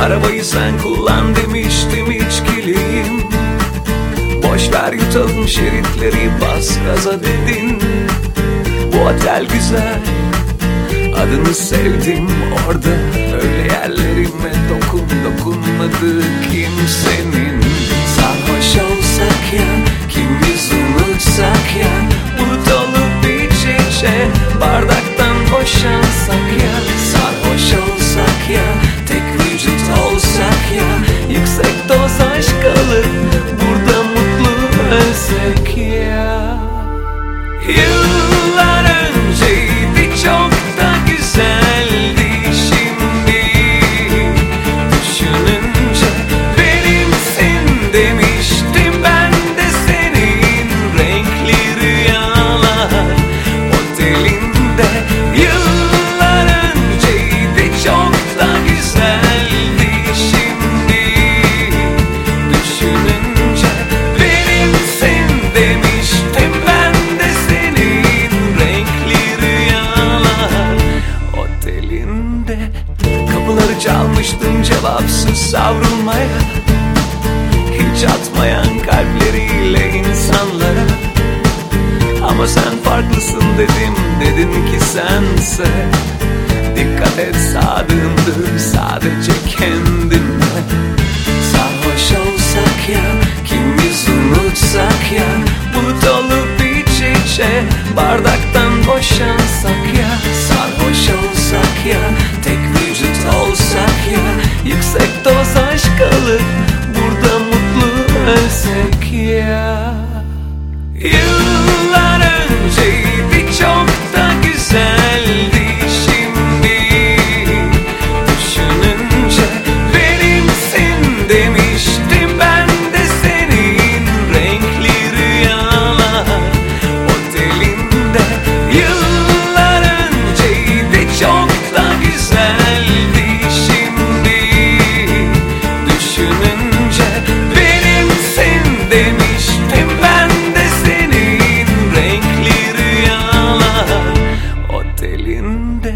Arabayı sen kullan demiştim içkiliyim. Boş ver yutalım şeritleri, bas gaza dedin. Bu otel güzel, adını sevdim orada. Öyle yerlerime dokunmadı kimsenin. Sarhoş olsak ya, kimiz unutsak ya, bulut olup iç içe bardaktan boşansak ya. Sarhoş olsak ya, tek vücut olsak ya, yüksek doz aşk alıp burada mutlu ölsek ya. Yıllar önceydi, çok da güzeldi şimdi. Düşününce benimsin demiştim ben de senin. Renkli rüyalar otelinde. Yıllar önceydi, çok da güzeldi şimdi. Düşününce benimsin demiştim ben de senin. Renkli rüyalar otelinde. Kapıları çalmıştım cevapsız savrulmaya, hiç atmayan kalpleriyle insanlara. Ama sen farklısın dedim, dedin ki sense. Dikkat et, sadığındır sadece kendine. Sarhoş olsak ya, kimiz unutsak ya, bulut olup iç içe bardaktan boşansak ya. Sarhoş olsak ya, tek vücut olsak ya, yüksek doz aşk alıp burada mutlu ölsek ya. Yıllar önceydi, çok da güzeldi şimdi. Düşününce benimsin demiştim ben de senin. Renkli rüyalar otelinde. Yıllar önceydi, çok da güzeldi şimdi. Düşününce benimsin demiştim ben de senin. Renkli rüyalar otelinde.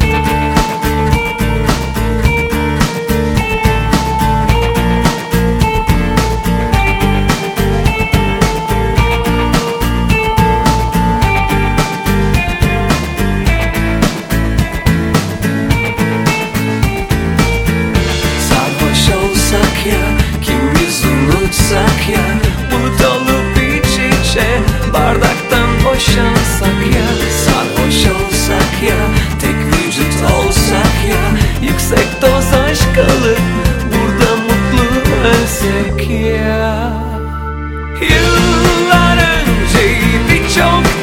Sarhoş olsak ya, kimiz unutsak ya, bulut olup iç içe bardaktan boşansak ya. Sarhoş olsak ya, tek vücut olsak ya, yüksek doz aşk alıp burada mutlu ölsek ya. Yıllar önceydi, çok